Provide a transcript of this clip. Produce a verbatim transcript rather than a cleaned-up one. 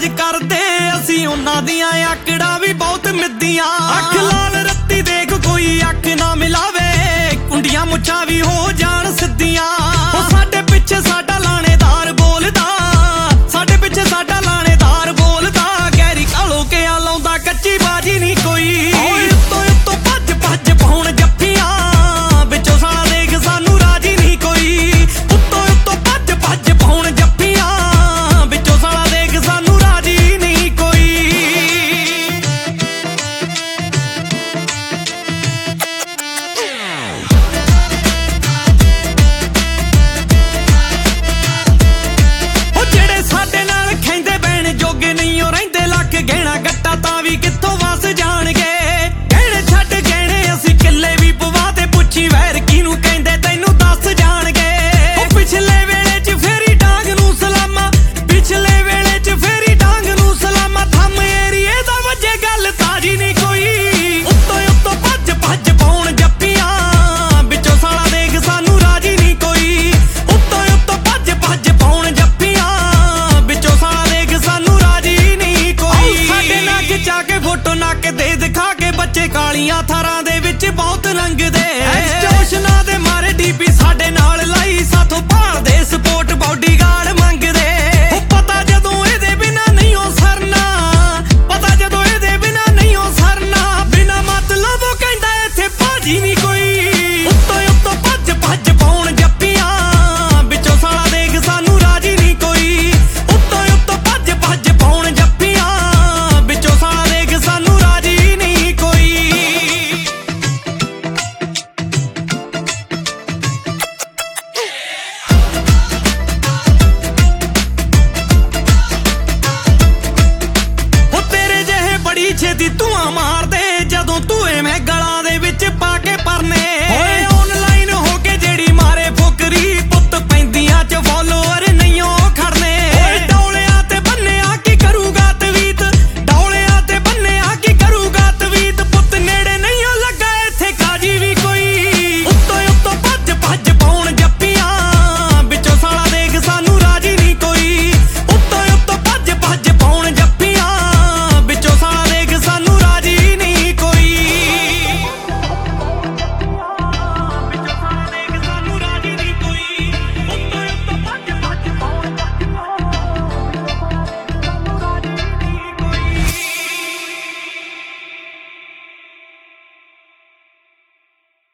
ਰਾਜ ਕਰਦੇ ਅਸੀਂ ਉਹਨਾਂ ਦੀਆਂ ਆਕੜਾਂ ਵੀ ਬਹੁਤ ਮਿੱਦੀਆਂ। ਅੱਖ ਲਾਲ ਰੱਤੀ ਦੇਖ ਕੋਈ ਅੱਖ ਨਾ ਮਿਲਾਵੇ, ਕੁੰਡੀਆਂ ਮੁੱਛਾਂ ਵੀ ਹੋ ਜਾਣ ਸਿੱਧੀਆਂ। ਉਹ ਸਾਡੇ ਪਿੱਛੇ ਸਾਡਾ ਲਾਣੇਦਾਰ ਬੋਲਦਾ, ਸਾਡੇ ਪਿੱਛੇ ਸਾਡਾ ਲਾਣੇਦਾਰ ਬੋਲਦਾ। ਗੈਰੀ ਕਾਲੋ ਕੇ ਆ ਲਾਉਂਦਾ ਕੱਚੀ ਬਾਜੀ ਨਹੀਂ ਕੋਈ। ਓਏ ਉੱਤੋਂ ਉੱਤੋਂ ਭੱਜ ਭੱਜ ਪਾਉਣ ਜੱਫੀਆਂ, ਵਿੱਚੋਂ ਸਾਲਾ ਦੇਖ ਸਾਨੂੰ ਰਾਜੀ ਨਹੀਂ ਕੋਈ। ਉੱਤੋਂ ਉੱਤੋਂ ਭੱਜ ਭੱਜ ਪਾਉਣ ਜੱਫੀਆਂ, ਵਿੱਚੋਂ ਸਾਲਾ ਦੇਖ ਸਾਨੂੰ ਰਾਜੀ ਨਹੀਂ ਕੋਈ। ਉਹ ਜਿਹੜੇ ਸਾਡੇ ਨਾਲ ਖੈਂਦੇ ਬੈਣ ਜੋਗੇ ਨਹੀਂ ਉਹ ਰਹਿੰਦੇ, ਲੱਕ ਗਹਿਣਾ ਗੱਟਾ ਤਾਂ ਵੀ ਕਿੱਥੋਂ ਵਸ ਜਾਣਗੇ। ਗਹਿਣੇ ਛੱਡ ਗਹਿਣੇ ਅਸੀਂ ਕਿੱਲੇ ਵੀ ਪਵਾ ਤੇ ਪੁੱਛੀ ਵੈਰ ਕਿਹਨੂੰ ਕਹਿੰਦੇ ਤੈਨੂੰ ਦੱਸ ਜਾਣਗੇ। ਉਹ ਪਿਛਲੇ ਵੇਲੇ ਚ ਫੇਰੀ ਡਾਂਗ ਨੂੰ ਸਲਾਮਾ, ਪਿਛਲੇ ਵੇਲੇ ਚ ਫੇਰੀ ਡਾਂਗ ਨੂੰ ਸਲਾਮਾ। ਥੰਮ ਏਰੀਏ ਦਾ ਵਜੇ ਗੱਲ ਤਾਜੀ ਨਹੀਂ ਕੋਈ। ਉੱਤੋਂ ਉੱਤੋਂ ਭੱਜ ਭੱਜ ਪਾਉਣ ਜੱਫੀਆਂ, ਵਿੱਚੋਂ ਸਾਲਾ ਦੇਖ ਸਾਨੂੰ ਰਾਜੀ ਨਹੀਂ ਕੋਈ। ਉੱਤੋਂ ਉੱਤੋਂ ਭੱਜ ਭੱਜ ਪਾਉਣ ਜੱਫੀਆਂ, ਵਿੱਚੋਂ ਸਾਲਾ ਦੇਖ ਸਾਨੂੰ ਰਾਜੀ ਨਹੀਂ ਕੋਈ। ਸਾਡੇ ਨਾਲ ਖਿਚਾ ਕੇ ਫੋਟੋ ਨੱਕ ਦੇ ਦਿਖਾ ਕੇ ਬੱਚੇ ਕਾਲੀਆਂ ਥਾਰਾਂ ਦੇ ਵਿੱਚ ਬਹੁਤ ਰੰਗਦੇ। ਜੋਸ਼ਨਾ ਦੇ ਮਾਰੇ ਡੀਪੀ ਸਾਡੇ ਨਾਲ ਲਾਈ, ਸਾਥੋਂ ਭਾਲਦੇ ਸਪੋਰਟ ਬਾਡੀਗਾਰਡ ਮੰਗਦੇ। ਉਹ ਪਤਾ ਜਦੋਂ ਇਹਦੇ ਬਿਨਾ ਨਹੀਂ ਉਹ ਸਰਨਾ, ਪਤਾ ਜਦੋਂ ਇਹਦੇ ਬਿਨਾ ਨਹੀਂ ਉਹ ਸਰਨਾ। ਬਿਨਾ ਮਤਲਬ ਉਹ ਕਹਿੰਦਾ ਇੱਥੇ ਭਾਜੀ ਨਹੀਂ ਕੋਈ।